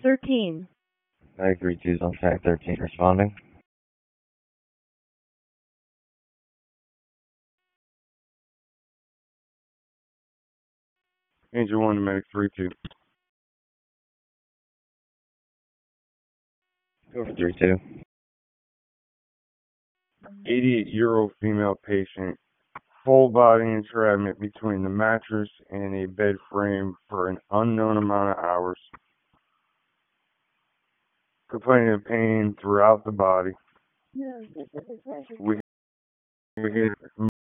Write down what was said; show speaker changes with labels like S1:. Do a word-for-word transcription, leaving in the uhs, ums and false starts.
S1: thirteen.
S2: Mag three two is on track thirteen, responding.
S3: Angel one to Medic three two.
S2: Go for three two.
S3: eighty-eight-year-old female patient, full body entrapment between the mattress and a bed frame for an unknown amount of hours. Complaining of pain throughout the body. We we